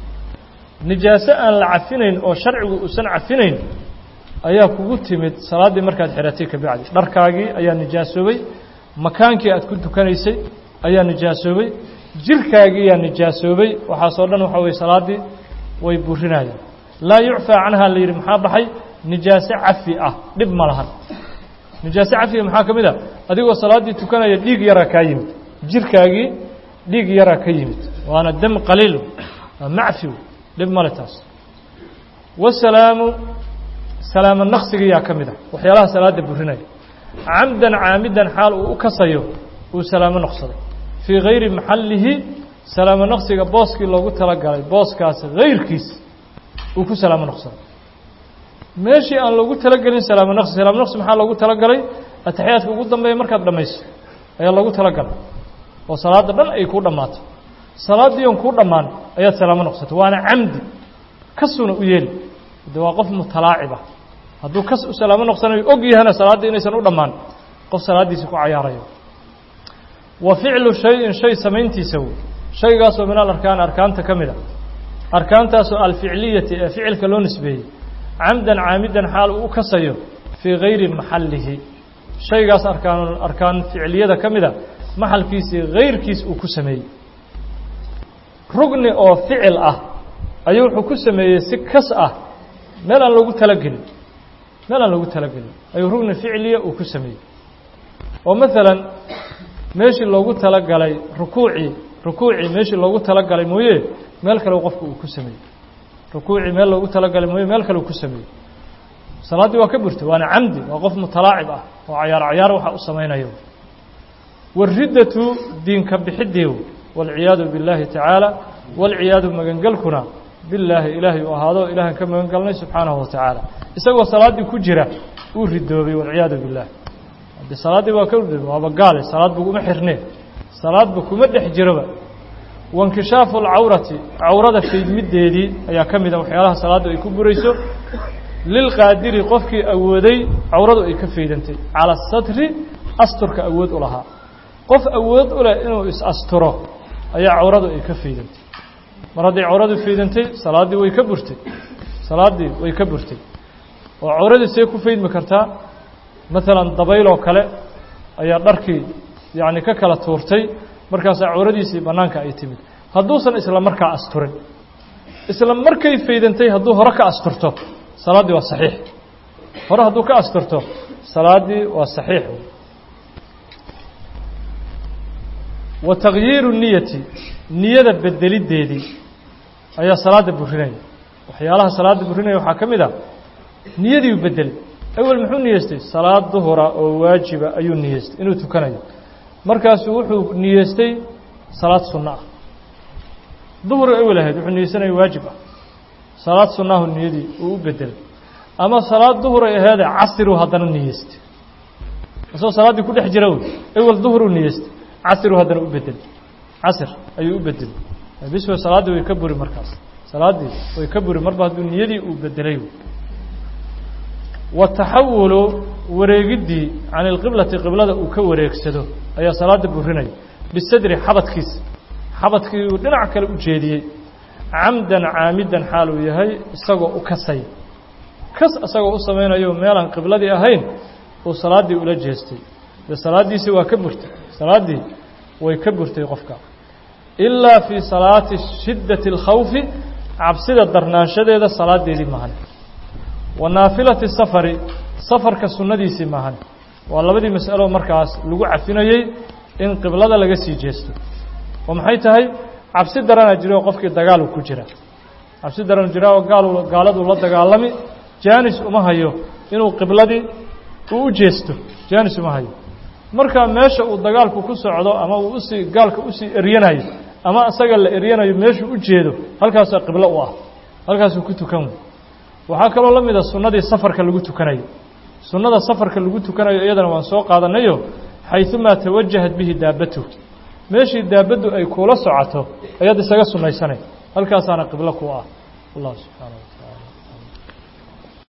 نجاسة أن العفنين أو شرع وسن عفنين أيا كوتمد صلاة مركز حراتيك بعد دركاغي أيا نجاسوي makaankii aad ku tukanaysay ayaa nijaasoobay jirkaagii ayaa nijaasoobay waxa soo dhan waxa way salaadii way burinayaan la yu'fa anha liir maxaa baxay nijaaso cafi ah dib ma lahan nijaaso cafi maxaa kamida adigoo salaadii tukanaya dhiig yara ka yimid jirkaagii dhiig yara ka yimid waana dam qaliil macfi dib ma lataas wasalaamu salaam naqsiga yaa kamida waxyaalaha salaada burinaya عمدا عامدا حال وكسيو وسلام نقصد في غير محله سلام نقصي بوسكي لوغو تلغاي بوسكاس غير كيس وكو سلام نقصد ماشي ان لوغو تلغالين سلام نقص سلام نقص maxaa loogu talagalay ataxiyaadka ugu dambeeyay markaad dhamayso ayaa loogu talagalay oo salaada dhan ay ku dhamaato salaadii oo ku dhamaan ayaa salaam noqsato waana amdi kasuna u yeeli waa qof mutalaaciba hadduu kas u salaamo noqsanayo og yahana salaada inaysan u dhamaan qof salaadiisa ku ciyaarayo wa ficlu shay'in shay samayntiisa shaygaas oo min al-arkaan arkaanta kamida arkaantaas oo al-ficliyati ee ficilka loo nisbeeyay amdan aamidan xaal uu kasayo fi ghayri mahallihi shaygaas arkaan arkaan ficliyada kamida mahalkiisa ghayrkiis uu ku sameeyay rugni oo ficil ah ayuu wuxuu ku sameeyay si kas ah meel aan lagu talagelin meel aan lagu talagelin ayuu rugni ficliya uu ku sameeyay oo mesela meeshii loogu talagalay rukuuci rukuuci meeshii loogu talagalay mooyee meel kale qofku uu ku sameeyay rukuuci meel loogu talagalay mooyee meel kale uu ku sameeyay salaadii waa ka burtay waana amdi waa qof mutalaacib ah oo ciyaar ciyaar waxa uu sameeynayo wariddatu diinka bixideeyo wal ciyaadu billahi ta'ala wal ciyaadu magangalkuna billahi ilaahi wa hado ilaahan ka magangalnay subhanahu wa ta'ala isagoo salaadii ku jira uu ridoobay wal ciyaadu billahi hadii salaadii waa ka ridoobay waa gaal salaad buu uma xirnee salaad buu kuma dhex jiraba wankishaafu al-awrati awrada fiidmideedii ayaa kamid ah waxyaalaha salaadu ay ku burayso lil qaadiri qofkii awooday awradu ay ka fiidantay ala satri asturka awood u lahaa qof awood u leh inuu is asturo ayaa awradu ay ka fiidantay mar haddii awradu fiidantay salaadii way ka burtay salaadii way ka burtay oo awradu see ku fiidmi kartaa مثلا dabayl oo kale ayaa dharkii yaani ka kala tuurtay markaas awradiisii banaanka ay timid haduusan isla markaa asturin isla markay fiidantay haduu hore ka asturto salaadii waa saxiix hore haduu ka asturto salaadii waa saxiix wa tagyiir niyati niyada bedelideedii ayaa salaada burinay waxyaalaha salaada burinay waxa kamid ah niyadii bedel awal muxuu niyeestay salaad duhura oo waajiba ayuu niyeestay inuu tukanayo markaas wuxuu niyeestay salaad sunnah duhur awal ahayd wuxuu niyeesanay waajib ah salaad sunnah niyadii uu bedel ama salaad duhur ay ahayd casr hadana niyeestay soo salaadii ku dhex jiray awal duhur niyeestay casr hadana u bedel casr ayuu u bedel biswa salaadii way ka buri markaas salaadii way ka buri marba hadduu niyadii uu bedelay wataxawulu wareegidii can ilqiblati qiblada uu ka wareegsado ayaa salaada burinaya bisadri xabadkiisa xabadkii uu dhinac kale u jeediyey camdan caamidan xaal uu yahay isagoo u kasay kas isagoo u samaynayo meelaan qibladii ahayn uu salaadii ula jeestay de salaadiisii waa ka burtay salaadii way ka burtay qofka ilaa fii salaati shiddati اlkhawfi cabsida darnaanshadeeda salaadeedii maahan wa naafilati safari safarka sunnadiisii maahan waa labadii mas'alo markaas lagu cafinayey in qiblada laga sii jeesto oo maxay tahay cabsi darana jiro qofkii dagaal ku jira cabsi daran jira oo gaal gaaladu la dagaalami jaanis uma hayo inuu qibladii uu jeesto jaanis uma hayo marka meesha uu dagaalku ku socdo ama uu si gaalka u si eriyanayo ama asaga la eriyanayo meesha u jeedo halkaas qiblo u ah halkaas uu ku tukan waxa kale oo lamida sunnadii safarka lagu tukanayo sunnada safarka lagu tukanayo iyadana waan soo qaadanayo haythuma tawajjahat bihi daabatu meeshii daabadu ay kula socoto ayad isaga sunnaysanay halkaas ana qiblo ku ah Allah subhanahu wa ta'ala